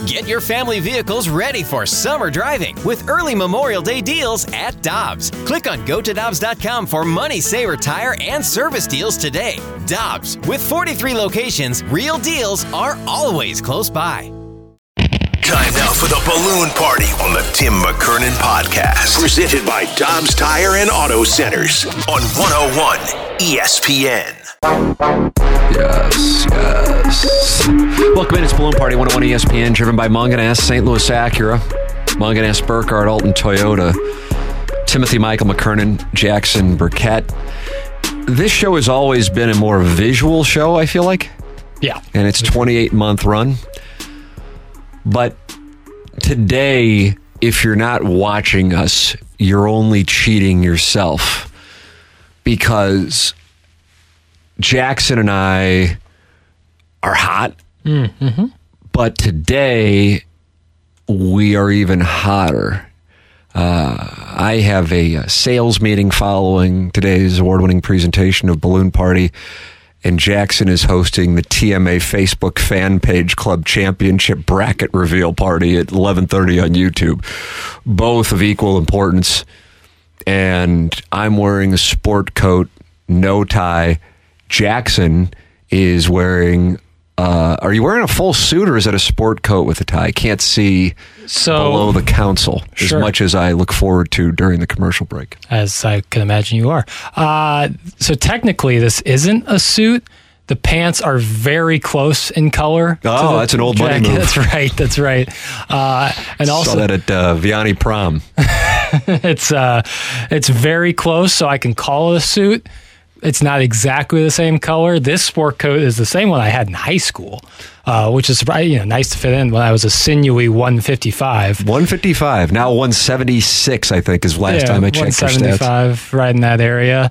Get your family vehicles ready for summer driving with early Memorial Day deals at Dobbs. Click on GoToDobbs.com for money saver tire and service deals today. Dobbs, with 43 locations, real deals are always close by. Time now for the Balloon Party on the Tim McKernan Podcast. Presented by Dobbs Tire and Auto Centers on 101 ESPN. Yes. Welcome in. It's Balloon Party 101 ESPN, driven by Mungenast, St. Louis Acura, Mungenast, Burkhardt, Alton Toyota, Timothy Michael McKernan, Jackson Burkett. This show has always been a more visual show, I feel like. Yeah. And it's a 28-month run. But today, if you're not watching us, you're only cheating yourself, because Jackson and I are hot, but today we are even hotter. I have a sales meeting following today's award-winning presentation of Balloon Party, and Jackson is hosting the TMA Facebook fan page club championship bracket reveal party at 11:30 on YouTube. Both of equal importance. And I'm wearing a sport coat, no tie. Jackson is wearing... are you wearing a full suit, or is it a sport coat with a tie? I can't see below the console as much as I look forward to during the commercial break. As I can imagine you are. So technically, this isn't a suit. The pants are very close in color. Oh, that's an old money move. That's right. And also, saw that at Vianney Prom. It's very close, so I can call it a suit. It's not exactly the same color. This sport coat is the same one I had in high school, which is nice to fit in when I was a sinewy 155. 155, now 176, I think, is last time I checked your stats. 175, right in that area.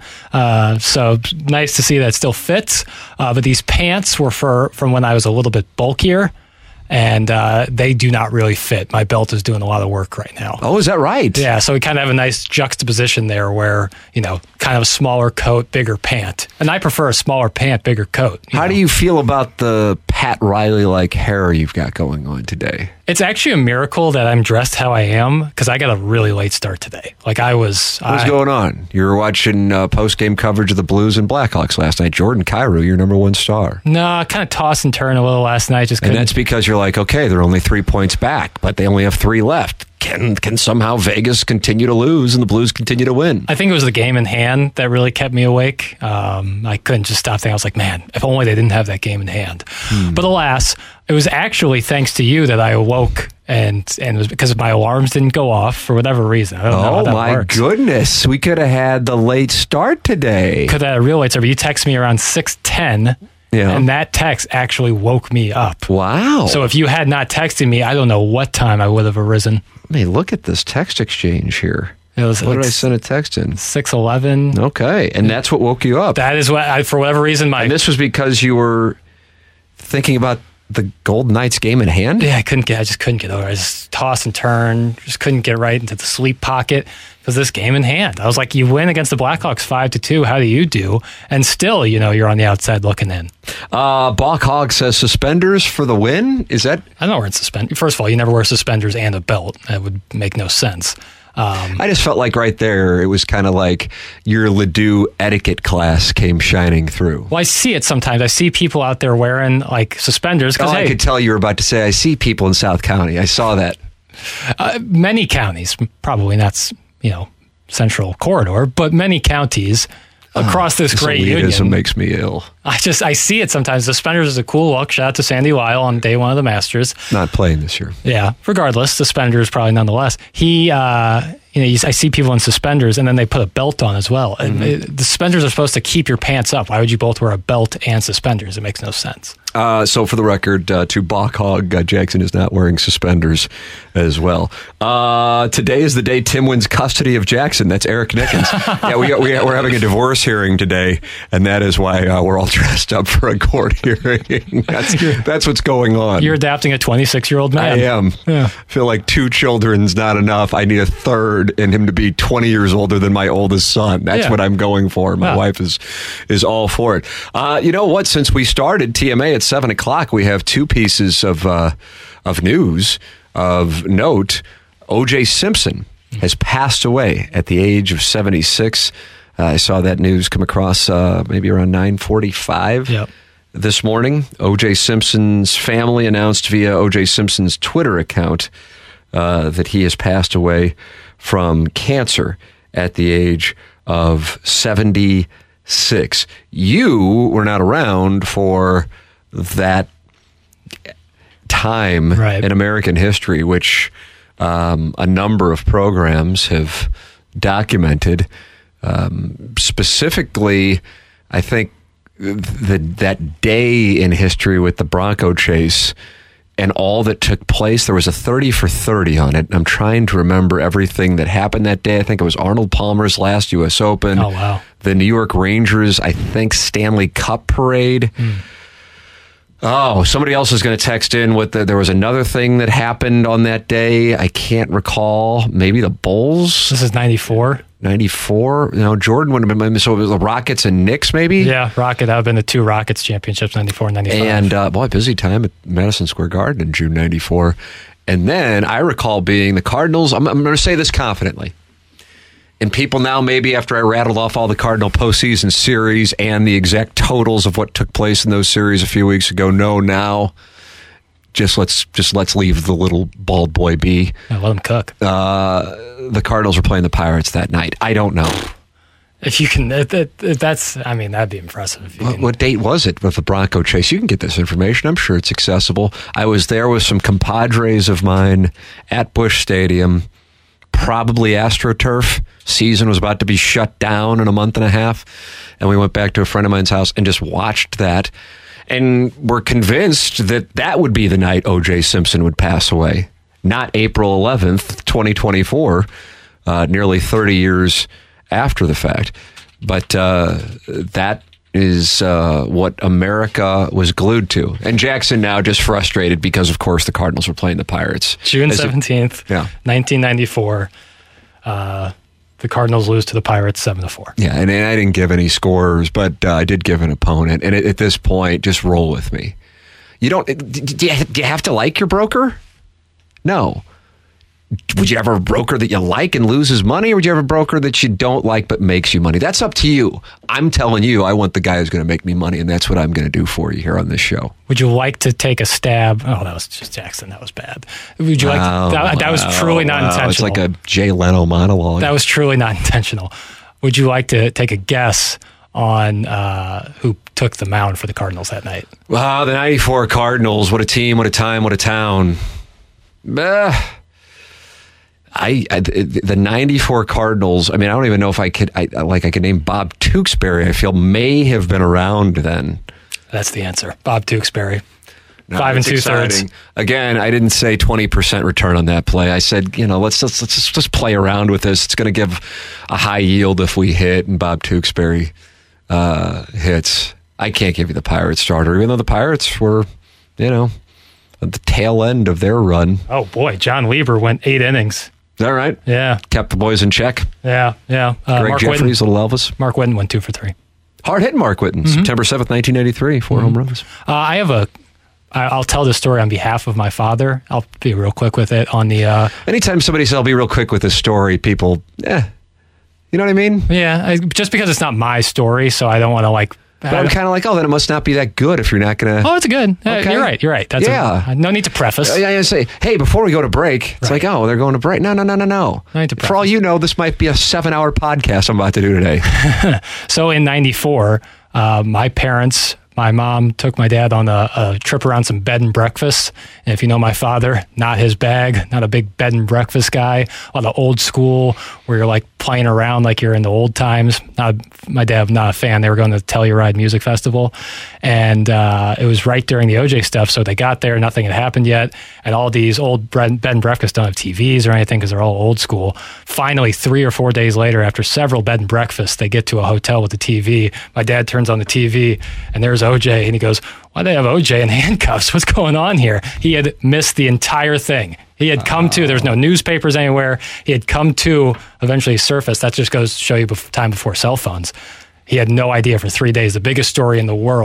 So nice to see that it still fits. But these pants were from when I was a little bit bulkier, and they do not really fit. My belt is doing a lot of work right now. Oh, is that right? Yeah, so we kind of have a nice juxtaposition there where, kind of a smaller coat, bigger pant. And I prefer a smaller pant, bigger coat. How do you feel about the Pat Riley-like hair you've got going on today? It's actually a miracle that I'm dressed how I am, because I got a really late start today. What was going on? You were watching post-game coverage of the Blues and Blackhawks last night. Jordan Kyrou, your number one star. No, I kind of tossed and turned a little last night. And that's because you're like, okay, they're only 3 points back, but they only have 3 left. Can somehow Vegas continue to lose and the Blues continue to win? I think it was the game in hand that really kept me awake. I couldn't just stop thinking. I was like, man, if only they didn't have that game in hand. But alas, it was actually thanks to you that I awoke, and it was because my alarms didn't go off for whatever reason. I don't know how that works. Goodness. We could have had the late start today. Could have had a real late start, but you texted me around 6:10. Yeah. And that text actually woke me up. Wow. So if you had not texted me, I don't know what time I would have arisen. Hey, look at this text exchange here. It was what did I send a text in? 6:11. Okay. And that's what woke you up. That is what for whatever reason, And this was because you were thinking about the Golden Knights game in hand? Yeah, I just couldn't get over it. I just tossed and turned, just couldn't get right into the sleep pocket because this game in hand. I was like, you win against the Blackhawks 5-2. How do you do? And still, you're on the outside looking in. Bach Hog says suspenders for the win. Is that? I don't wear suspenders. First of all, you never wear suspenders and a belt. That would make no sense. I just felt like right there, it was kind of like your Ledoux etiquette class came shining through. Well, I see it sometimes. I see people out there wearing suspenders. I could tell you were about to say, I see people in South County. I saw that. Many counties, probably not, Central Corridor, but many counties across this great union. Elitism makes me ill. I see it sometimes. Suspenders is a cool look. Shout out to Sandy Lyle on day one of the Masters. Not playing this year. Yeah. Regardless, suspenders probably nonetheless. I see people in suspenders and then they put a belt on as well. And the suspenders are supposed to keep your pants up. Why would you both wear a belt and suspenders? It makes no sense. So for the record, to Bach Hog, Jackson is not wearing suspenders as well. Today is the day Tim wins custody of Jackson. That's Eric Nickens. Yeah, we're having a divorce hearing today, and that is why we're all dressed up for a court hearing. That's what's going on. You're adapting a 26-year-old man. I am. Yeah. I feel like 2 children's not enough. I need a third, and him to be 20 years older than my oldest son. That's what I'm going for. My wife is all for it. You know what? Since we started TMA at 7 o'clock, we have 2 pieces of of news of note, O.J. Simpson has passed away at the age of 76. I saw that news come across maybe around 9:45 this morning. O.J. Simpson's family announced via O.J. Simpson's Twitter account that he has passed away from cancer at the age of 76. You were not around for that time in American history, which a number of programs have documented. Specifically, I think that day in history with the Bronco chase and all that took place, there was a 30 for 30 on it. I'm trying to remember everything that happened that day. I think it was Arnold Palmer's last U.S. Open. Oh, wow. The New York Rangers, I think, Stanley Cup parade. Oh, somebody else is going to text in with there was another thing that happened on that day. I can't recall. Maybe the Bulls? This is 94. 94? No, Jordan would have been, so it was the Rockets and Knicks, maybe? Yeah, Rocket. That would have been the two Rockets championships, 94 and 95. And, boy, busy time at Madison Square Garden in June 94. And then I recall being the Cardinals. I'm going to say this confidently. And people now, maybe after I rattled off all the Cardinal postseason series and the exact totals of what took place in those series a few weeks ago, know now. Just let's leave the little bald boy be. Yeah, let him cook. The Cardinals were playing the Pirates that night. I don't know. If you can, that's, I mean, that'd be impressive. What date was it with the Bronco chase? You can get this information. I'm sure it's accessible. I was there with some compadres of mine at Busch Stadium, probably AstroTurf. Season was about to be shut down in a month and a half. And we went back to a friend of mine's house and just watched that. And we're convinced that that would be the night O.J. Simpson would pass away. Not April 11th, 2024, nearly 30 years after the fact. But that is what America was glued to. And Jackson now just frustrated because, of course, the Cardinals were playing the Pirates. June 17th, 1994. The Cardinals lose to the Pirates 7-4. Yeah, and I didn't give any scores, but I did give an opponent. And at this point, just roll with me. You don't. Do you have to like your broker? No. Would you ever have a broker that you like and loses money, or would you have a broker that you don't like but makes you money? That's up to you. I'm telling you, I want the guy who's going to make me money, and that's what I'm going to do for you here on this show. Would you like to take a stab? Oh, that was just Jackson. That was bad. Would you that was truly not intentional. It's like a Jay Leno monologue. That was truly not intentional. Would you like to take a guess on who took the mound for the Cardinals that night? Wow, the 94 Cardinals. What a team, what a time, what a town. The 94 Cardinals, I mean, I don't even know if I could name Bob Tewksbury. I feel may have been around then. That's the answer. Bob Tewksbury. No, 5 2/3. Again, I didn't say 20% return on that play. I said, let's just play around with this. It's going to give a high yield if we hit, and Bob Tewksbury hits. I can't give you the Pirates starter, even though the Pirates were, at the tail end of their run. Oh, boy. John Lieber went 8 innings. Is that right? Yeah. Kept the boys in check. Yeah. Greg Mark Jeffries, Whitten. little Elvis. Mark Whitten went 2 for 3. Hard hitting Mark Whitten. September 7th, 1983. 4 home runs. I'll tell this story on behalf of my father. I'll be real quick with it on the... Anytime somebody says, I'll be real quick with this story, people, you know what I mean? Yeah, just because it's not my story, so I don't want to But I'm kind of like, then it must not be that good if you're not going to... Oh, it's good. Okay. You're right. That's no need to preface. I say, hey, before we go to break, it's like, they're going to break. No. No need to preface. For all you know, this might be a 7-hour podcast I'm about to do today. So in 94, my mom took my dad on a trip around some bed and breakfasts. And if you know my father, not his bag, not a big bed and breakfast guy. On the old school where you're playing around like you're in the old times. My dad, not a fan. They were going to the Telluride Music Festival. And it was right during the OJ stuff. So they got there, nothing had happened yet. And all these old bed and breakfasts don't have TVs or anything because they're all old school. Finally, 3 or 4 days later, after several bed and breakfasts, they get to a hotel with a TV. My dad turns on the TV and there's OJ, and he goes, why do they have OJ in handcuffs? What's going on here? He had missed the entire thing. He had come to, there's no newspapers anywhere. He had come to eventually surface. That just goes to show you time before cell phones. He had no idea for 3 days. The biggest story in the world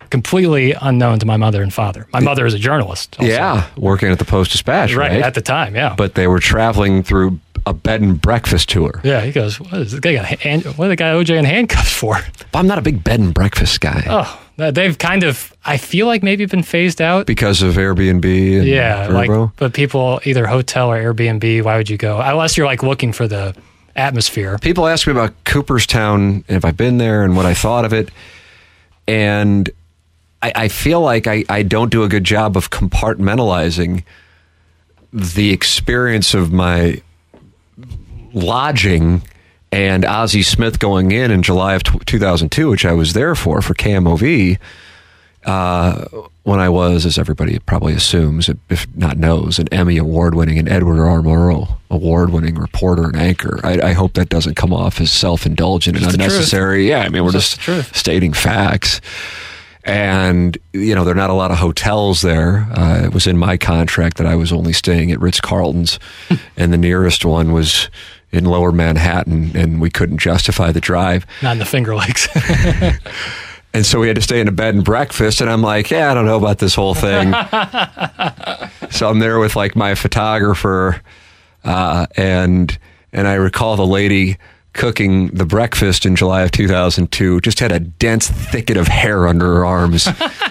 completely unknown to my mother and father. My mother is a journalist. Also. Yeah, working at the Post-Dispatch, right? At the time, yeah. But they were traveling through a bed and breakfast tour. Yeah, he goes, what is the guy what the guy OJ in handcuffs for? But I'm not a big bed and breakfast guy. Oh, they've kind of, I feel like maybe been phased out. Because of Airbnb and Vrbo? But people, either hotel or Airbnb, why would you go? Unless you're like looking for the atmosphere. People ask me about Cooperstown, if I've been there and what I thought of it. And I feel like I don't do a good job of compartmentalizing the experience of my lodging and Ozzie Smith going in July of 2002, which I was there for KMOV, when I was, as everybody probably assumes, if not knows, an Emmy award-winning and Edward R. Murrow award-winning reporter and anchor. I hope that doesn't come off as self-indulgent and unnecessary. Yeah, I mean, we're just stating facts. And, there are not a lot of hotels there. It was in my contract that I was only staying at Ritz-Carlton's, and the nearest one was in Lower Manhattan, and we couldn't justify the drive. Not in the Finger Lakes. And so we had to stay in a bed and breakfast, and I'm like, I don't know about this whole thing. So I'm there with like my photographer, and I recall the lady cooking the breakfast in July of 2002 just had a dense thicket of hair under her arms.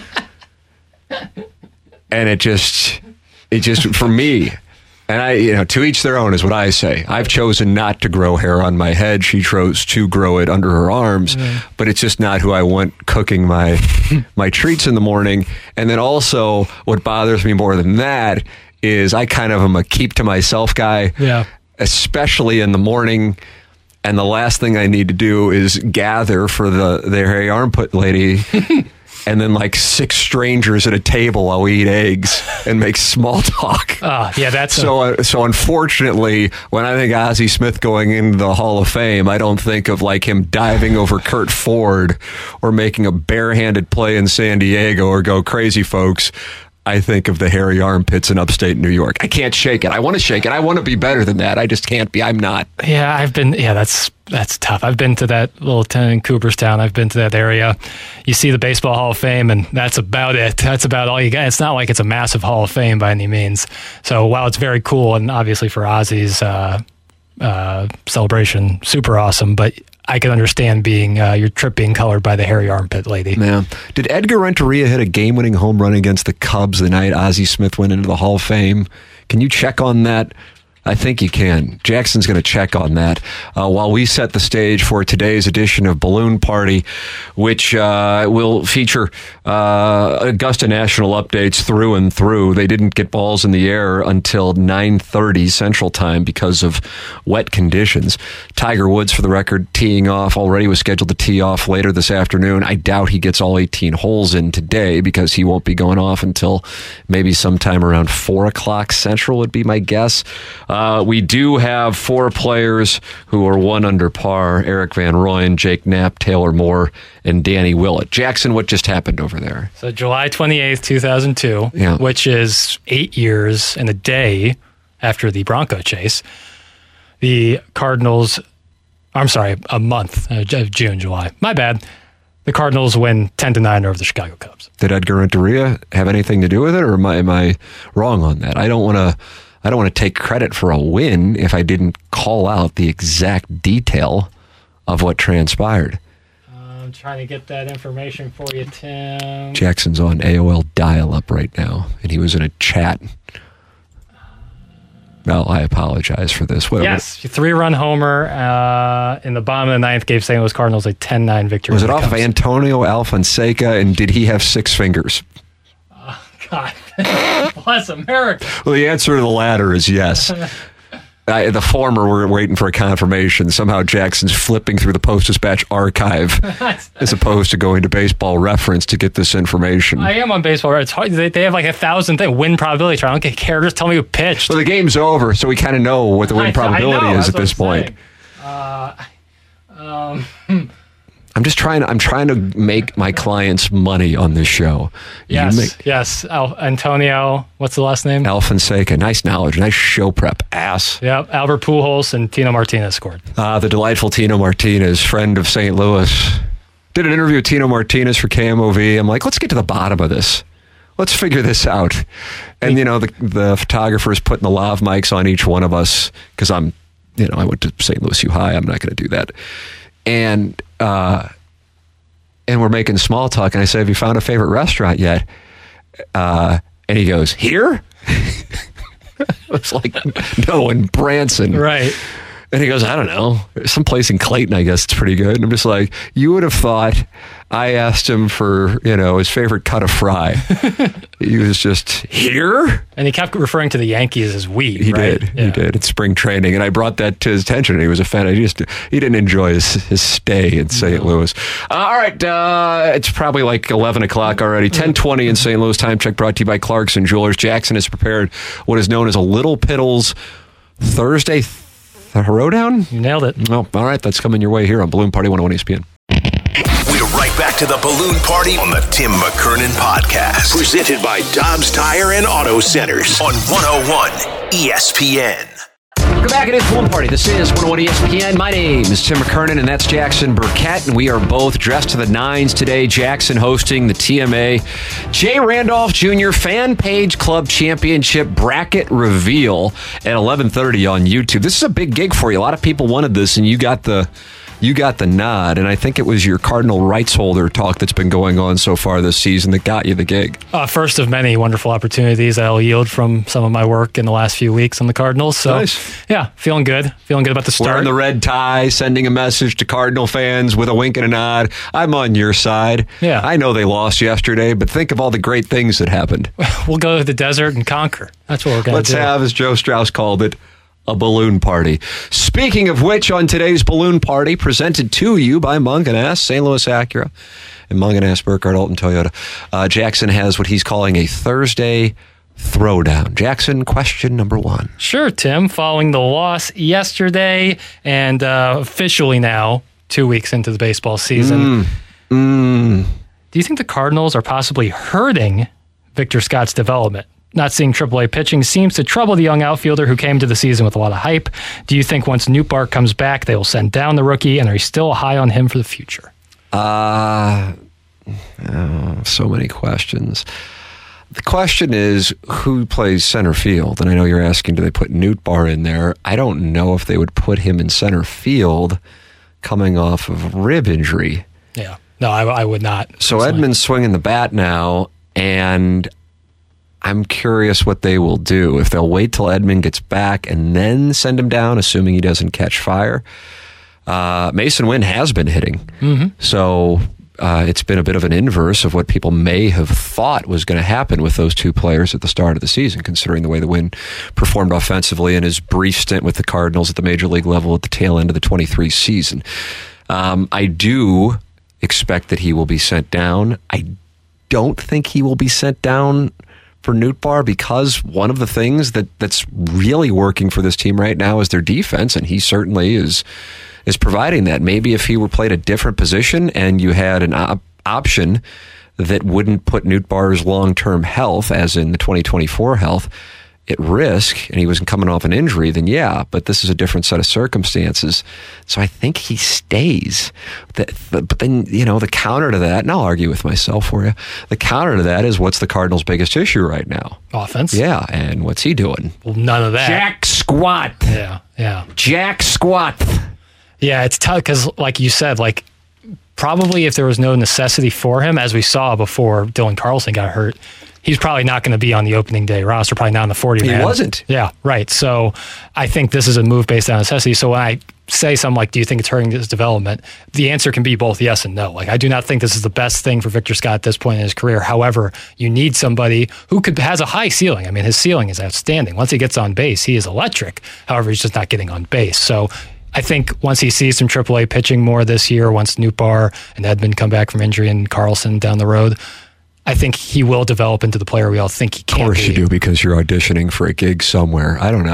And it just for me, and I, to each their own is what I say. I've chosen not to grow hair on my head. She chose to grow it under her arms, but it's just not who I want cooking my treats in the morning. And then also what bothers me more than that is I kind of am a keep to myself guy, especially in the morning. And the last thing I need to do is gather for the hairy armpit lady and then like 6 strangers at a table while we eat eggs and make small talk. That's so unfortunately, when I think Ozzie Smith going into the Hall of Fame, I don't think of like him diving over Kurt Ford or making a barehanded play in San Diego or go crazy, folks. I think of the hairy armpits in upstate New York. I can't shake it. I want to shake it. I want to be better than that. I just can't be. I'm not. Yeah, that's tough. I've been to that little town in Cooperstown. I've been to that area. You see the Baseball Hall of Fame, and that's about it. That's about all you got. It's not like it's a massive Hall of Fame by any means. So while it's very cool, and obviously for Ozzie's celebration, super awesome, but I can understand being your trip being colored by the hairy armpit lady. Yeah. Did Edgar Renteria hit a game-winning home run against the Cubs the night Ozzie Smith went into the Hall of Fame? Can you check on that? I think you can. Jackson's going to check on that while we set the stage for today's edition of Balloon Party, which will feature Augusta National updates through and through. They didn't get balls in the air until 9:30 Central Time because of wet conditions. Tiger Woods, for the record, teeing off already, was scheduled to tee off later this afternoon. I doubt he gets all 18 holes in today because he won't be going off until maybe sometime around 4 o'clock Central would be my guess. We do have 4 players who are 1 under par: Eric Van Rooyen, Jake Knapp, Taylor Moore, and Danny Willett. Jackson, what just happened over there? So July 28th, 2002, which is 8 years and a day after the Bronco chase, the Cardinals, a month of June, July. My bad. The Cardinals win 10-9 over the Chicago Cubs. Did Edgar Renteria have anything to do with it, or am I wrong on that? I don't want to take credit for a win if I didn't call out the exact detail of what transpired. I'm trying to get that information for you, Tim. Jackson's on AOL dial-up right now, and he was in a chat. Well, I apologize for this. Yes, 3-run homer in the bottom of the 9th gave St. Louis Cardinals a 10-9 victory. Was it off of Antonio Alfonseca, and did he have 6 fingers? Oh, God. Bless America. Well, the answer to the latter is yes. The former, we're waiting for a confirmation. Somehow Jackson's flipping through the Post-Dispatch archive as opposed to going to Baseball Reference to get this information. I am on Baseball Reference. It's hard. They have like 1,000 thing win probability. I don't care. Just tell me who pitched. Well, the game's over, so we kind of know what the win probability is at this point. I'm trying to make my clients money on this show. Yes. Antonio, what's the last name? Alfonseca. Nice knowledge. Nice show prep, ass. Yep. Albert Pujols and Tino Martinez scored. The delightful Tino Martinez, friend of St. Louis. Did an interview with Tino Martinez for KMOV. I'm like, let's get to the bottom of this. Let's figure this out. And, the photographer is putting the lav mics on each one of us because I went to St. Louis U High. I'm not going to do that. And we're making small talk. And I say, have you found a favorite restaurant yet? And he goes, here? It's like, no, in Branson. Right. And he goes, I don't know. Someplace in Clayton, I guess it's pretty good. And I'm just like, you would have thought I asked him for, his favorite cut of fry. He was just, here? And he kept referring to the Yankees as we, He right? did. Yeah. He did. It's spring training. And I brought that to his attention. And he was offended. He didn't enjoy his stay in St. Louis. All right. It's probably like 11 o'clock already. 10:20 in St. Louis. Time check brought to you by Clarkson Jewelers. Jackson has prepared what is known as a Little Piddles Thursday Throwdown? You nailed it. Oh, all right. That's coming your way here on Balloon Party 101 ESPN. We're right back to the Balloon Party on the Tim McKernan Podcast. Presented by Dobbs Tire and Auto Centers on 101 ESPN. Welcome back. It is Balloon Party. This is 101 ESPN. My name is Tim McKernan, and that's Jackson Burkett, and we are both dressed to the nines today. Jackson hosting the TMA Jay Randolph Jr. Fan Page Club Championship Bracket Reveal at 11:30 on YouTube. This is a big gig for you. A lot of people wanted this, and you got the nod, and I think it was your Cardinal rights holder talk that's been going on so far this season that got you the gig. First of many wonderful opportunities I'll yield from some of my work in the last few weeks on the Cardinals. So, nice. Yeah, feeling good. Feeling good about the start. Wearing the red tie, sending a message to Cardinal fans with a wink and a nod. I'm on your side. Yeah. I know they lost yesterday, but think of all the great things that happened. We'll go to the desert and conquer. That's what we're going to do. Let's have, as Joe Strauss called it, a balloon party. Speaking of which, on today's balloon party, presented to you by Mungenast, St. Louis Acura, and Mungenast, Burkhardt, Alton Toyota, Jackson has what he's calling a Thursday Throwdown. Jackson, question number one. Sure, Tim. Following the loss yesterday and officially now 2 weeks into the baseball season, do you think the Cardinals are possibly hurting Victor Scott's development? Not seeing AAA pitching seems to trouble the young outfielder who came to the season with a lot of hype. Do you think once Nootbaar comes back, they will send down the rookie, and are you still high on him for the future? So many questions. The question is, who plays center field? And I know you're asking, do they put Nootbaar in there? I don't know if they would put him in center field coming off of rib injury. Yeah. No, I would not. So Edman's swinging the bat now, and I'm curious what they will do. If they'll wait till Edman gets back and then send him down, assuming he doesn't catch fire. Mason Wynn has been hitting. So it's been a bit of an inverse of what people may have thought was going to happen with those two players at the start of the season, considering the way the Wynn performed offensively in his brief stint with the Cardinals at the major league level at the tail end of the 23 season. I do expect that he will be sent down. I don't think he will be sent down for Nootbaar, because one of the things that's really working for this team right now is their defense, and he certainly is providing that. Maybe if he were played a different position and you had an option that wouldn't put Nootbaar's long-term health, as in the 2024 health, at risk, and he wasn't coming off an injury, then yeah, but this is a different set of circumstances. So I think he stays. But then, the counter to that, and I'll argue with myself for you, the counter to that is, what's the Cardinals' biggest issue right now? Offense. Yeah, and what's he doing? Well, none of that. Jack Squat. Yeah. Jack Squat. Yeah, it's tough because, like you said, probably if there was no necessity for him, as we saw before Dylan Carlson got hurt, he's probably not going to be on the opening day roster, probably not on the 40-man. He wasn't. Yeah, right. So I think this is a move based on necessity. So when I say something like, do you think it's hurting his development? The answer can be both yes and no. I do not think this is the best thing for Victor Scott at this point in his career. However, you need somebody who has a high ceiling. I mean, his ceiling is outstanding. Once he gets on base, he is electric. However, he's just not getting on base. So I think once he sees some AAA pitching more this year, once Nootbaar and Edman come back from injury and Carlson down the road, I think he will develop into the player we all think he can be. Of course you do, because you're auditioning for a gig somewhere. I don't know.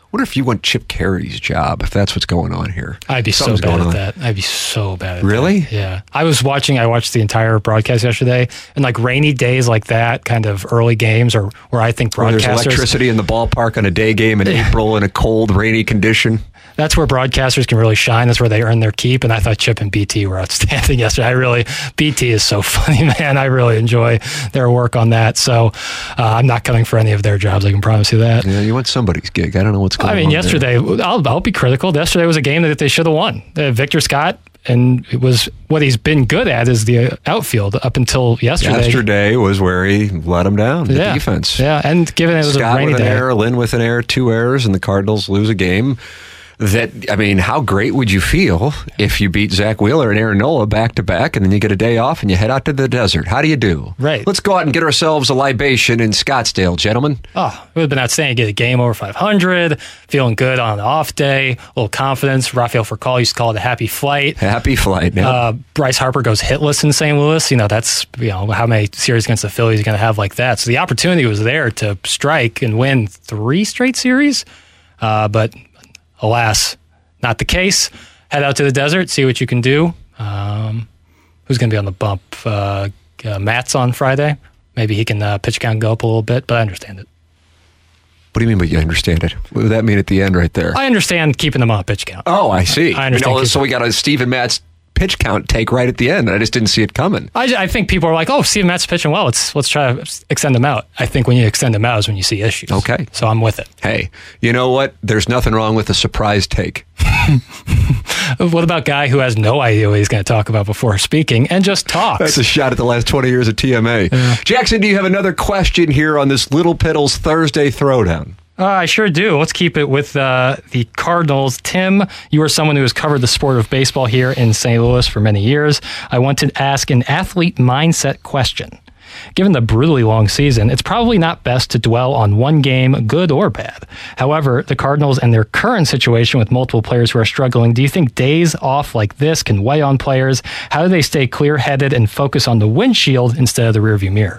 What if you want Chip Cary's job, if that's what's going on here? I'd be so bad at that. I'd be so bad at that. Really? Yeah. I watched the entire broadcast yesterday, and like rainy days like that, kind of early games, or where I think broadcasters... There's electricity in the ballpark on a day game in April in a cold, rainy condition. That's where broadcasters can really shine. That's where they earn their keep. And I thought Chip and BT were outstanding yesterday. BT is so funny, man. I really enjoy their work on that. So I'm not coming for any of their jobs. I can promise you that. Yeah, you want somebody's gig. I don't know what's going on. I mean, yesterday, I'll be critical. Yesterday was a game that they should have won. Victor Scott, and it was what he's been good at is the outfield up until yesterday. Yesterday was where he let him down, the defense. Yeah, and given it was Scott a rainy with an day. error, Lynn with an error, 2 errors, and the Cardinals lose a game. How great would you feel if you beat Zach Wheeler and Aaron Nola back-to-back, and then you get a day off and you head out to the desert? How do you do? Right. Let's go out and get ourselves a libation in Scottsdale, gentlemen. Oh, it would have been outstanding. Get a game over 500, feeling good on an off day, a little confidence. Rafael Furcal used to call it a happy flight. Happy flight. Yep. Bryce Harper goes hitless in St. Louis. That's how many series against the Phillies are going to have like that. So the opportunity was there to strike and win 3 straight series, but alas, not the case. Head out to the desert, see what you can do. Who's going to be on the bump? Matt's on Friday. Maybe he can pitch count go up a little bit, but I understand it. What do you mean by you understand it? What would that mean at the end right there? I understand keeping them on pitch count. Oh, I see. I understand. So we got a Steven Matz pitch count take right at the end. I just didn't see it coming. I think people are like, oh, Steven Matt's pitching well. Let's try to extend him out. I think when you extend him out is when you see issues. Okay. So I'm with it. Hey, you know what? There's nothing wrong with a surprise take. What about guy who has no idea what he's going to talk about before speaking and just talks? That's a shot at the last 20 years of TMA. Yeah. Jackson, do you have another question here on this Little Piddles Thursday Throwdown? I sure do. Let's keep it with the Cardinals. Tim, you are someone who has covered the sport of baseball here in St. Louis for many years. I want to ask an athlete mindset question. Given the brutally long season, it's probably not best to dwell on one game, good or bad. However, the Cardinals and their current situation with multiple players who are struggling, do you think days off like this can weigh on players? How do they stay clear-headed and focus on the windshield instead of the rearview mirror?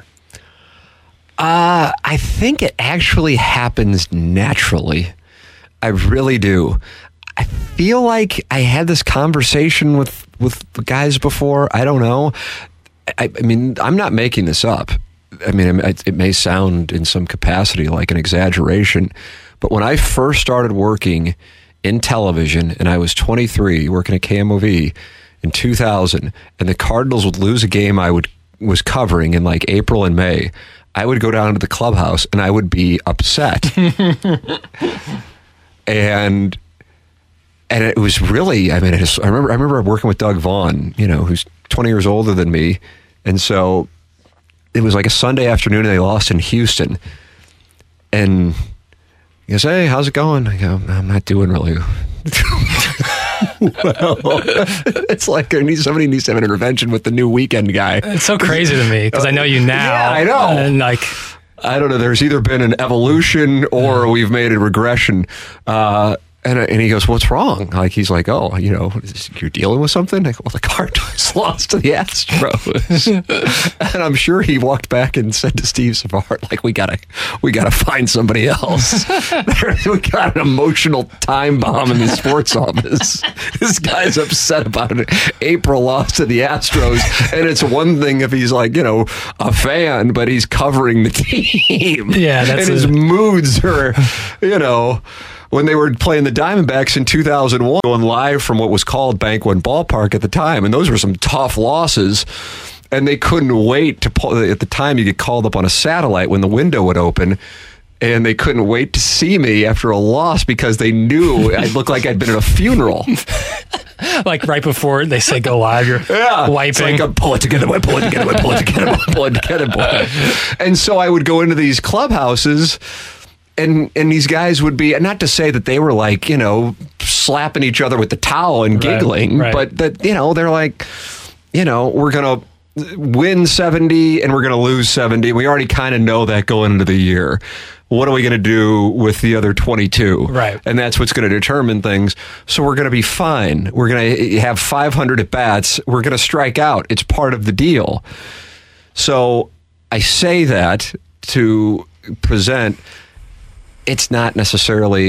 I think it actually happens naturally. I really do. I feel like I had this conversation with guys before. I don't know. I mean, I'm not making this up. I mean, it may sound in some capacity like an exaggeration, but when I first started working in television and I was 23, working at KMOV in 2000, and the Cardinals would lose a game I was covering in like April and May, I would go down to the clubhouse and I would be upset. and it was really, I mean, I remember working with Doug Vaughn, who's 20 years older than me. And so it was like a Sunday afternoon and they lost in Houston. And he goes, hey, how's it going? I go, I'm not doing really well. It's like somebody needs to have an intervention with the new Weekend guy. It's so crazy to me because I know you now. Yeah, I know. And I don't know. There's either been an evolution or we've made a regression. And he goes, what's wrong? He's like, oh, you're dealing with something? I go, well, the Cardinals lost to the Astros. And I'm sure he walked back and said to Steve Savard, we gotta find somebody else. We got an emotional time bomb in the sports office. This guy's upset about an April loss to the Astros. And it's one thing if he's a fan, but he's covering the team. Yeah, that's and his moods are, when they were playing the Diamondbacks in 2001, going live from what was called Bank One Ballpark at the time, and those were some tough losses, and they couldn't wait to pull. At the time, you get called up on a satellite when the window would open, and they couldn't wait to see me after a loss because they knew I'd look like I'd been at a funeral. Right before they say go live, you're wiping. It's pull it together, boy, pull it together, boy, pull it together, boy, pull it together, boy. And so I would go into these clubhouses. And these guys would be, not to say that they were slapping each other with the towel and giggling, right. But that, they're like, we're going to win 70 and we're going to lose 70. We already kind of know that going into the year. What are we going to do with the other 22? Right. And that's what's going to determine things. So we're going to be fine. We're going to have 500 at bats. We're going to strike out. It's part of the deal. So I say that to present... It's not necessarily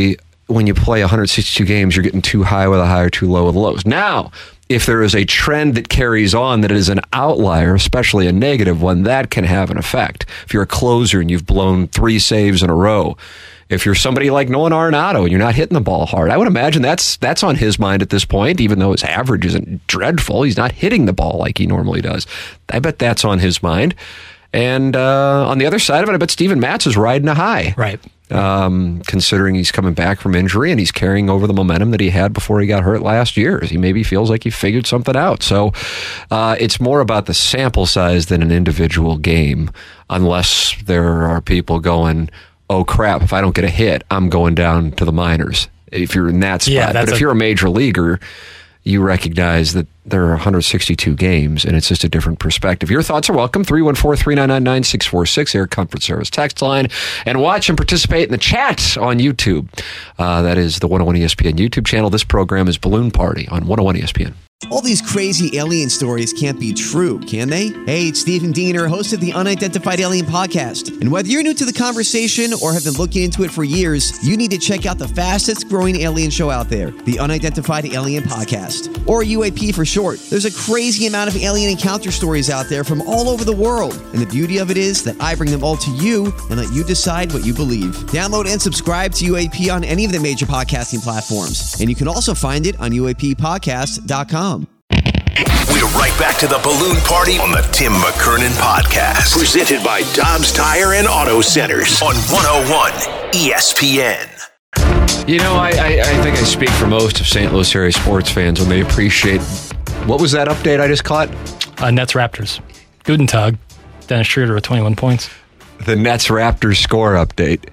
when you play 162 games, you're getting too high with a high or too low with lows. Now, if there is a trend that carries on that is an outlier, especially a negative one, that can have an effect. If you're a closer and you've blown 3 saves in a row, if you're somebody like Nolan Arenado and you're not hitting the ball hard, I would imagine that's on his mind at this point, even though his average isn't dreadful. He's not hitting the ball like he normally does. I bet that's on his mind. And on the other side of it, I bet Steven Matz is riding a high. Right. Considering he's coming back from injury and he's carrying over the momentum that he had before he got hurt last year. He maybe feels like he figured something out. So it's more about the sample size than an individual game, unless there are people going, oh crap, if I don't get a hit, I'm going down to the minors. If you're in that spot. But if you're a major leaguer, you recognize that there are 162 games, and it's just a different perspective. Your thoughts are welcome. 314-399-9646, Air Comfort Service text line. And watch and participate in the chat on YouTube. That is the 101 ESPN YouTube channel. This program is Balloon Party on 101 ESPN. All these crazy alien stories can't be true, can they? Hey, it's Stephen Diener, host of the Unidentified Alien Podcast. And whether you're new to the conversation or have been looking into it for years, you need to check out the fastest growing alien show out there, the Unidentified Alien Podcast, or UAP for short. There's a crazy amount of alien encounter stories out there from all over the world. And the beauty of it is that I bring them all to you and let you decide what you believe. Download and subscribe to UAP on any of the major podcasting platforms. And you can also find it on UAPpodcast.com. We're right back to the Balloon Party on the Tim McKernan Podcast. Presented by Dobbs Tire and Auto Centers on 101 ESPN. You know, I think I speak for most of St. Louis area sports fans when they appreciate... What was that update I just caught? Nets Raptors. Guten Tag. Dennis Schroeder with 21 points. The Nets Raptors score update.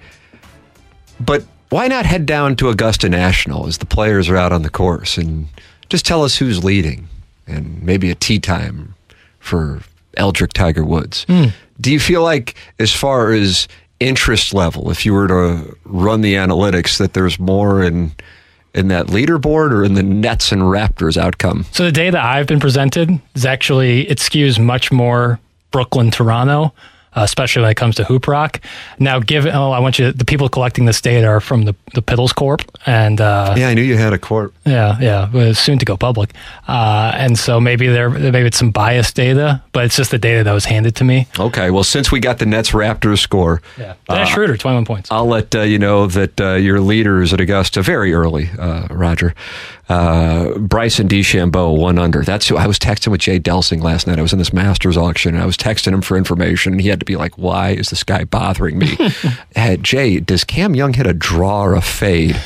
But why not head down to Augusta National as the players are out on the course and just tell us who's leading and maybe a tee time for Eldrick Tiger Woods. Do you feel like, as far as interest level, if you were to run the analytics, that there's more in that leaderboard or in the Nets and Raptors outcome? So the data that I've been presented is actually, it skews much more Brooklyn-Toronto, especially when it comes to Hoop Rock. Now, the people collecting this data are from the Piddles Corp. And yeah, I knew you had a corp. Yeah, it was soon to go public. And so maybe it's some biased data, but it's just the data that was handed to me. Okay, well, since we got the Nets Raptors score, Dennis Schroeder, 21 points. I'll let you know that your leaders at Augusta very early, Roger. Bryson DeChambeau, 1 under. That's who I was texting with Jay Delsing last night. I was in this Masters auction and I was texting him for information, and he had to be like, why is this guy bothering me? Jay, does Cam Young hit a draw or a fade?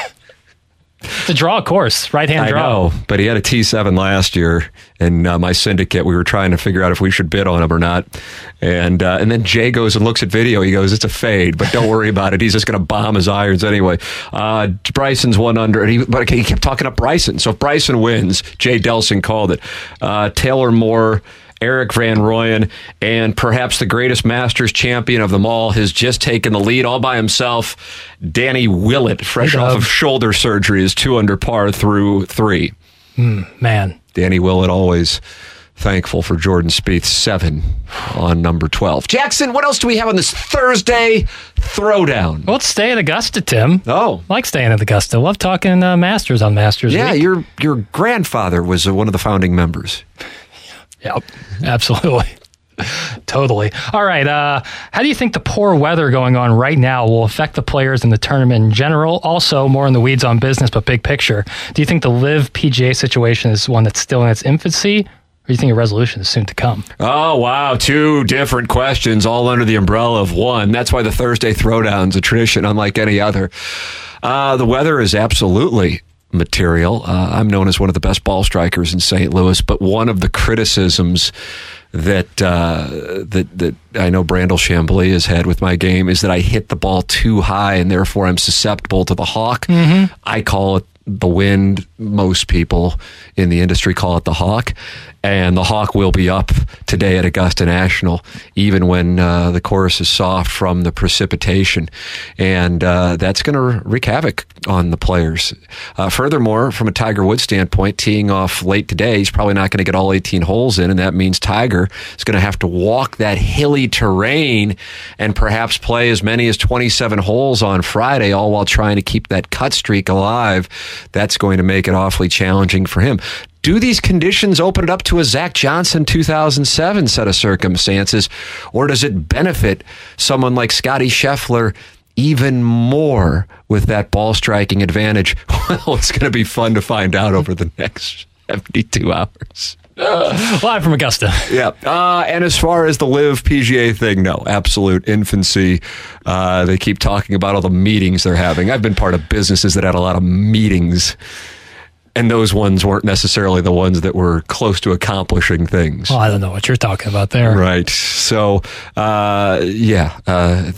It's a draw course, right-hand draw. I know, but he had a T7 last year, and my syndicate, we were trying to figure out if we should bid on him or not. And then Jay goes and looks at video. He goes, it's a fade, but don't worry about it. He's just going to bomb his irons anyway. Bryson's 1 under, but he kept talking up Bryson. So if Bryson wins, Jay Delsing called it. Taylor Moore, Eric Van Rooyen, and perhaps the greatest Masters champion of them all has just taken the lead all by himself. Danny Willett, fresh off of shoulder surgery, is 2 under par through 3. Man. Danny Willett always thankful for Jordan Spieth's 7 on number 12. Jackson, what else do we have on this Thursday throwdown? Well, let's stay at Augusta, Tim. Oh. I like staying at Augusta. Love talking Masters on Masters Yeah, Week. your grandfather was one of the founding members. Yep, absolutely. Totally. All right. How do you think the poor weather going on right now will affect the players in the tournament in general? Also, more in the weeds on business, but big picture. Do you think the LIV PGA situation is one that's still in its infancy, or do you think a resolution is soon to come? Oh, wow. 2 different questions, all under the umbrella of one. That's why the Thursday Throwdown's a tradition unlike any other. The weather is absolutely material. I'm known as one of the best ball strikers in St. Louis, but one of the criticisms that I know Brandel Chambly has had with my game is that I hit the ball too high and therefore I'm susceptible to the hawk. I call it the wind. Most people in the industry call it the hawk. And the hawk will be up today at Augusta National, even when the course is soft from the precipitation. And that's going to wreak havoc on the players. Furthermore, from a Tiger Woods standpoint, teeing off late today, he's probably not going to get all 18 holes in, and that means Tiger is going to have to walk that hilly terrain and perhaps play as many as 27 holes on Friday, all while trying to keep that cut streak alive. That's going to make it awfully challenging for him. Do these conditions open it up to a Zach Johnson 2007 set of circumstances, or does it benefit someone like Scottie Scheffler even more with that ball striking advantage? Well, it's going to be fun to find out over the next 72 hours. Live from Augusta. Yeah. And as far as the LIV PGA thing, no, absolute infancy. They keep talking about all the meetings they're having. I've been part of businesses that had a lot of meetings, and those ones weren't necessarily the ones that were close to accomplishing things. Well, I don't know what you're talking about there. Right. So, yeah. I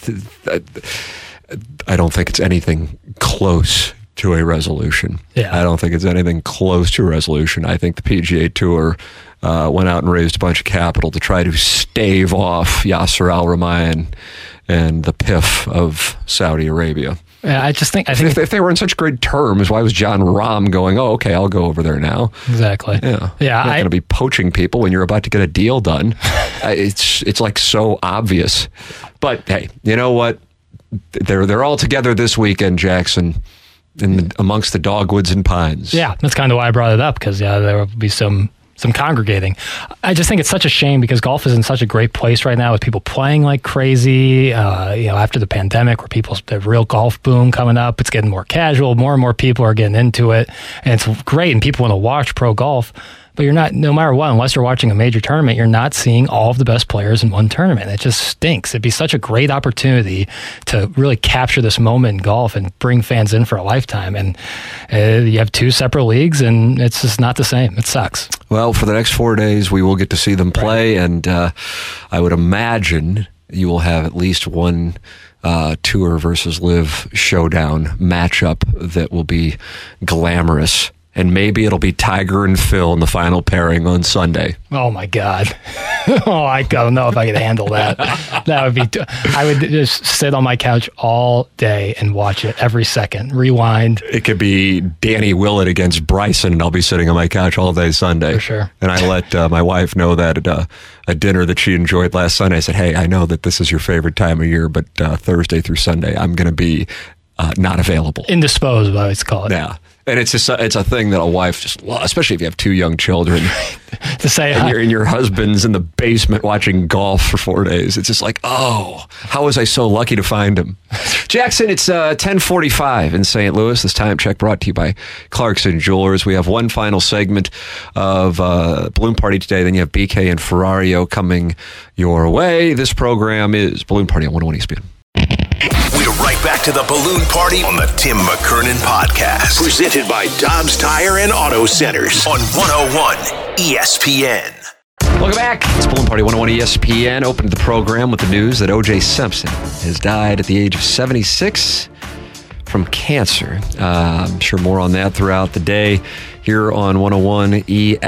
don't think it's anything close to a resolution. Yeah. I don't think it's anything close to a resolution. I think the PGA Tour went out and raised a bunch of capital to try to stave off Yasser Al-Rumayyan and the PIF of Saudi Arabia. Yeah, I think if they were in such great terms, why was John Rahm going, oh, okay, I'll go over there now? Exactly. Yeah. Yeah. You're not going to be poaching people when you're about to get a deal done. It's like so obvious. But hey, you know what? They're all together this weekend, Jackson, amongst the dogwoods and pines. Yeah, that's kind of why I brought it up, because there will be some congregating. I just think it's such a shame because golf is in such a great place right now with people playing like crazy. After the pandemic, where the real golf boom coming up, it's getting more casual. More and more people are getting into it, and it's great. And people want to watch pro golf, but you're not. No matter what, unless you're watching a major tournament, you're not seeing all of the best players in one tournament. It just stinks. It'd be such a great opportunity to really capture this moment in golf and bring fans in for a lifetime. And you have two separate leagues, and it's just not the same. It sucks. Well, for the next 4 days, we will get to see them play, and I would imagine you will have at least one Tour versus LIV showdown matchup that will be glamorous. And maybe it'll be Tiger and Phil in the final pairing on Sunday. Oh, my God. I don't know if I could handle that. That would be... I would just sit on my couch all day and watch it every second. Rewind. It could be Danny Willett against Bryson, and I'll be sitting on my couch all day Sunday. For sure. And I let my wife know that at a dinner that she enjoyed last Sunday, I said, hey, I know that this is your favorite time of year, but Thursday through Sunday, I'm going to be not available. Indisposed, I always call it. Yeah. And it's a thing that a wife just loves, especially if you have two young children. To say, and your husband's in the basement watching golf for 4 days. It's just like, oh, how was I so lucky to find him? Jackson, it's 10:45 in St. Louis. This time check brought to you by Clarkson Jewelers. We have one final segment of Balloon Party today. Then you have BK and Ferrario coming your way. This program is Balloon Party on 101 ESPN. We're right back to the Balloon Party on the Tim McKernan Podcast. Presented by Dobbs Tire and Auto Centers on 101 ESPN. Welcome back. It's Balloon Party 101 ESPN. Opened the program with the news that O.J. Simpson has died at the age of 76 from cancer. I'm sure more on that throughout the day here on 101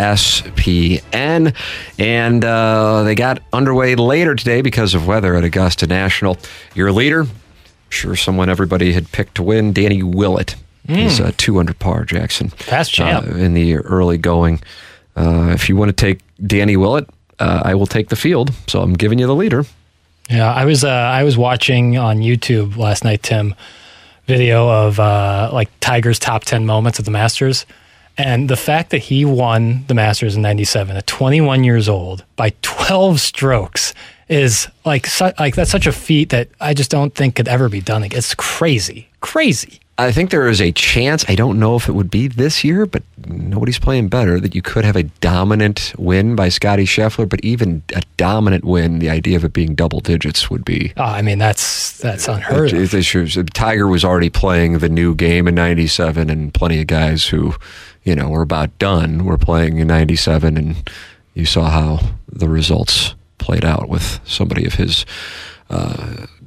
ESPN. And they got underway later today because of weather at Augusta National. Your leader, sure someone everybody had picked to win, Danny Willett. He's 2 under par, Jackson. Past champ. In the early going. If you want to take Danny Willett, I will take the field. So I'm giving you the leader. Yeah, I was watching on YouTube last night, Tim, video of Tiger's top 10 moments at the Masters. And the fact that he won the Masters in 97 at 21 years old by 12 strokes is that's such a feat that I just don't think could ever be done again. It's crazy. I think there is a chance, I don't know if it would be this year, but nobody's playing better, that you could have a dominant win by Scottie Scheffler, but even a dominant win, the idea of it being double digits would be... that's unheard of. Tiger was already playing the new game in 97, and plenty of guys who, were about done were playing in 97, and you saw how the results played out with somebody of his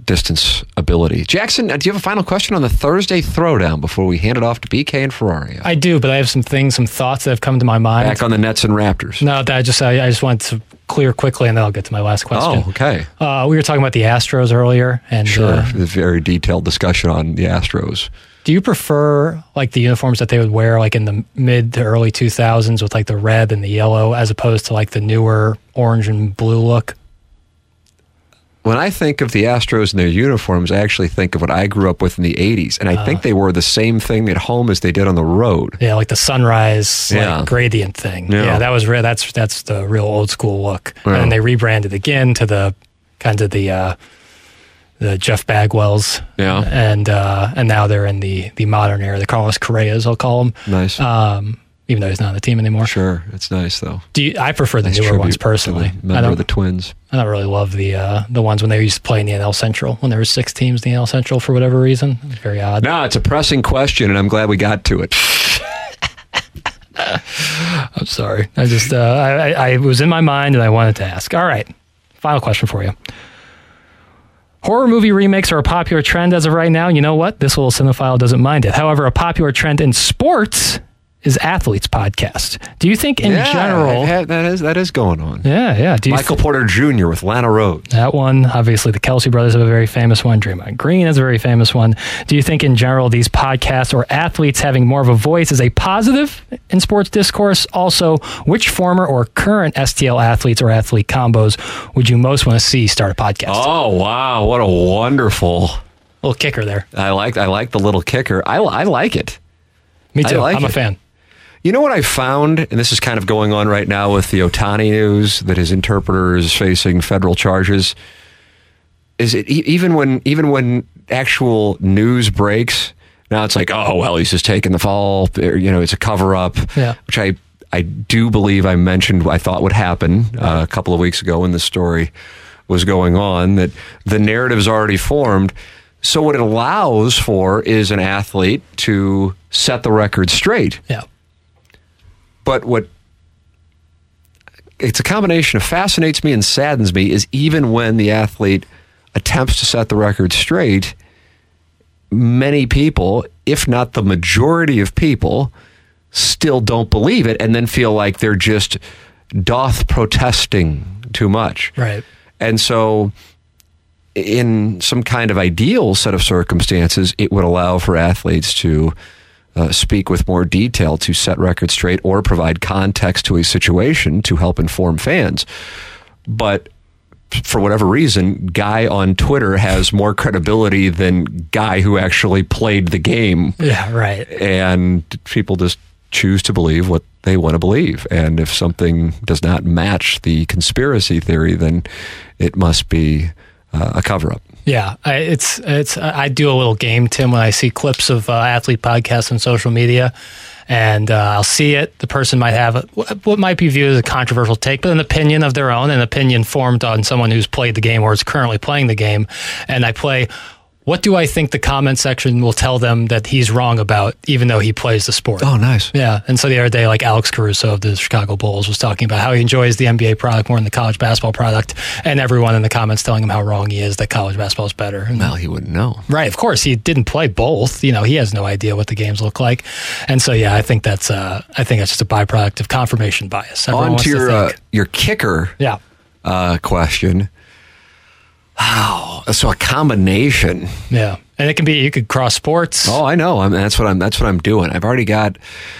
distance ability. Jackson, do you have a final question on the Thursday Throwdown before we hand it off to BK and Ferrari? I do, but I have some thoughts that have come to my mind. Back on the Nets and Raptors. No, I just want to clear quickly, and then I'll get to my last question. Oh, okay. We were talking about the Astros earlier, and sure, a very detailed discussion on the Astros. Do you prefer like the uniforms that they would wear like in the mid to early 2000s with like the red and the yellow as opposed to like the newer orange and blue look? When I think of the Astros and their uniforms, I actually think of what I grew up with in the 80s. And I think they wore the same thing at home as they did on the road. Yeah, like the sunrise like, gradient thing. Yeah, that was that's the real old school look. Yeah. And then they rebranded again to the kind of the Jeff Bagwells. Yeah. And now they're in the modern era, the Carlos Correas, I'll call them. Nice. Even though he's not on the team anymore. Sure, it's nice though. I prefer the newer ones personally. Member of the Twins. I don't really love the ones when they used to play in the NL Central, when there were 6 teams in the NL Central for whatever reason. It's very odd. No, it's a pressing question, and I'm glad we got to it. I'm sorry. I just I was in my mind and I wanted to ask. All right, final question for you. Horror movie remakes are a popular trend as of right now. You know what? This little cinephile doesn't mind it. However, a popular trend in sports is Athletes Podcast. Do you think in general... that is going on. Yeah. Michael Porter Jr. with Lana Rhoades. That one. Obviously, the Kelsey brothers have a very famous one. Draymond Green has a very famous one. Do you think in general these podcasts or athletes having more of a voice is a positive in sports discourse? Also, which former or current STL athletes or athlete combos would you most want to see start a podcast? Oh, wow. What a wonderful... little kicker there. I like the little kicker. I like it. Me too. I'm a fan. You know what I found, and this is kind of going on right now with the Ohtani news, that his interpreter is facing federal charges, is it even when actual news breaks, now it's like, oh, well, he's just taking the fall, it's a cover-up, which I do believe I mentioned I thought would happen a couple of weeks ago when this story was going on, that the narrative's already formed. So what it allows for is an athlete to set the record straight. Yeah. But it's a combination of fascinates me and saddens me is even when the athlete attempts to set the record straight, many people, if not the majority of people, still don't believe it and then feel like they're just protesting too much. Right. And so in some kind of ideal set of circumstances, it would allow for athletes to speak with more detail to set records straight or provide context to a situation to help inform fans. But for whatever reason, guy on Twitter has more credibility than guy who actually played the game. Yeah, right. And people just choose to believe what they want to believe. And if something does not match the conspiracy theory, then it must be a cover-up. Yeah, I do a little game, Tim, when I see clips of athlete podcasts on social media, and I'll see it. The person might have what might be viewed as a controversial take, but an opinion of their own, an opinion formed on someone who's played the game or is currently playing the game, and I play, what do I think the comment section will tell them that he's wrong about, even though he plays the sport? Oh, nice. Yeah. And so the other day, like Alex Caruso of the Chicago Bulls was talking about how he enjoys the NBA product more than the college basketball product, and everyone in the comments telling him how wrong he is, that college basketball is better. And well, he wouldn't know. Right. Of course, he didn't play both. He has no idea what the games look like. And so, yeah, I think that's just a byproduct of confirmation bias. On to your kicker question. Wow. So a combination. Yeah. And it can be, you could cross sports. Oh, I know. That's what I'm doing. I've already got,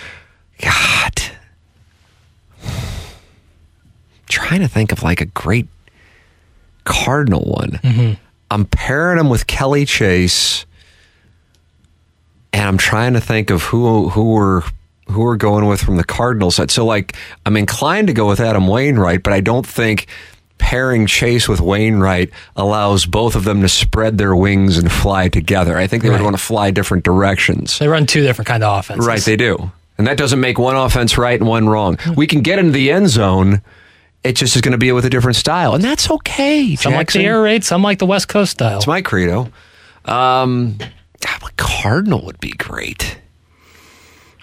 trying to think of like a great Cardinal one. Mm-hmm. I'm pairing them with Kelly Chase, and I'm trying to think of who we're going with from the Cardinals side. So like, I'm inclined to go with Adam Wainwright, but I don't think pairing Chase with Wainwright allows both of them to spread their wings and fly together. I think they would want to fly different directions. They run two different kind of offenses. Right, they do. And that doesn't make one offense right and one wrong. We can get into the end zone. It just is going to be with a different style. And that's okay, Jackson. Some like the air raid, some like the West Coast style. It's my credo. A Cardinal would be great.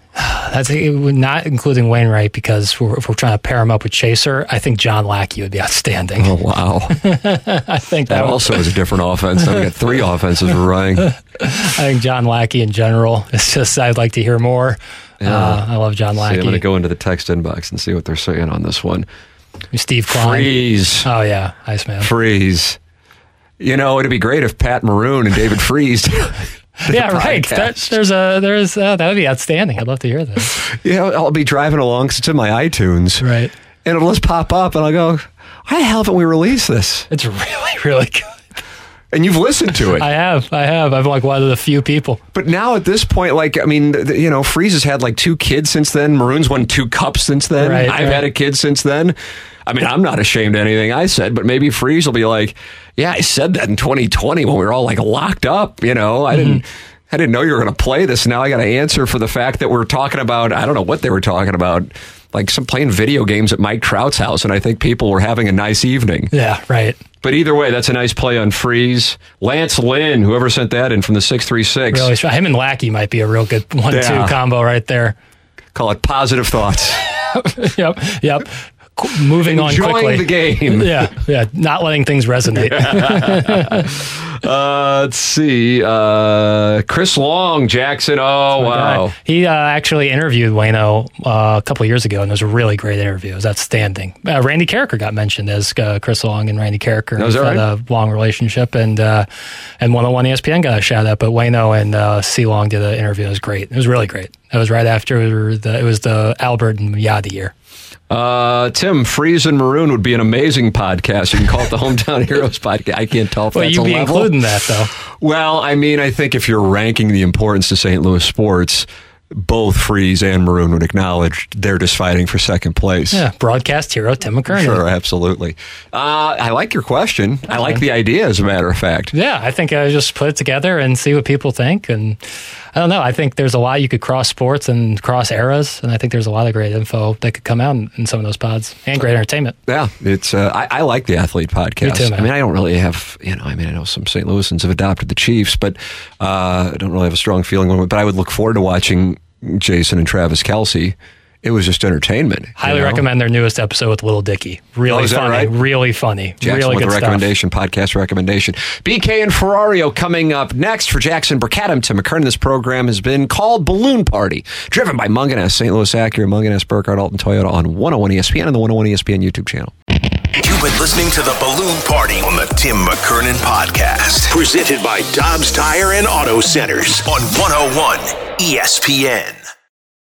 That's not including Wainwright because if we're trying to pair him up with Chaser, I think John Lackey would be outstanding. Oh, wow. I think that also is a different offense. Now we got 3 offenses we're running. I think John Lackey in general. It's just I'd like to hear more. Yeah. I love John Lackey. I'm going to go into the text inbox and see what they're saying on this one. Steve Klein. Freeze. Oh, yeah. Iceman. Freeze. You know, it'd be great if Pat Maroon and David Freeze. Yeah, right. That would be outstanding. I'd love to hear that. Yeah, I'll be driving along because it's in my iTunes. Right. And it'll just pop up and I'll go, why the hell haven't we released this? It's really, really good. And you've listened to it. I have. I'm like one of the few people. But now at this point, Freeze has had like 2 kids since then. Maroon's won 2 cups since then. Right, I've had a kid since then. I mean, I'm not ashamed of anything I said, but maybe Freeze will be like, yeah, I said that in 2020 when we were all like locked up. You know, I didn't know you were going to play this. Now I got to answer for the fact that we're talking about, I don't know what they were talking about, like some playing video games at Mike Trout's house. And I think people were having a nice evening. Yeah, right. But either way, that's a nice play on Freeze. Lance Lynn, whoever sent that in from the 636. Really, him and Lackey might be a real good 1-2 combo right there. Call it positive thoughts. Yep. Moving on quickly. Enjoying the game. Yeah. Not letting things resonate. Let's see. Chris Long, Jackson. Oh, wow. God. He actually interviewed Waino a couple of years ago, and it was a really great interview. It was outstanding. Randy Carricker got mentioned as Chris Long and Randy Carricker. Was that right? Had a long relationship, and 101 ESPN got a shout out, but Waino and C. Long did an interview. It was great. It was really great. It was right after the Albert and Yadi year. Tim, Freeze and Maroon would be an amazing podcast. You can call it the Hometown Heroes podcast. I can't tell if that's a level. You'd be including that, though. Well, I mean, I think if you're ranking the importance to St. Louis sports, both Freeze and Maroon would acknowledge they're just fighting for second place. Yeah, broadcast hero Tim McKernan. Sure, absolutely. I like your question. I like the idea, as a matter of fact. Yeah, I think I just put it together and see what people think. And I don't know. I think there's a lot you could cross sports and cross eras, and I think there's a lot of great info that could come out in some of those pods and great entertainment. Yeah, it's. I like the Athlete podcast. Me too, man. I mean, I don't really have. I know some St. Louisans have adopted the Chiefs, but I don't really have a strong feeling on it. But I would look forward to watching Jason and Travis Kelce. It was just entertainment. Highly recommend their newest episode with Little Dicky. Really funny. Right? Really funny. Jackson really with good a stuff. recommendation, podcast recommendation. BK and Ferrario coming up next for Jackson Burkett. Tim McKernan. This program has been called Balloon Party, driven by Munganess, St. Louis Acura, Munganess, Burkhardt, Alton Toyota on 101 ESPN and the 101 ESPN YouTube channel. You've been listening to the Balloon Party on the Tim McKernan Podcast, presented by Dobbs Tire and Auto Centers on 101 ESPN.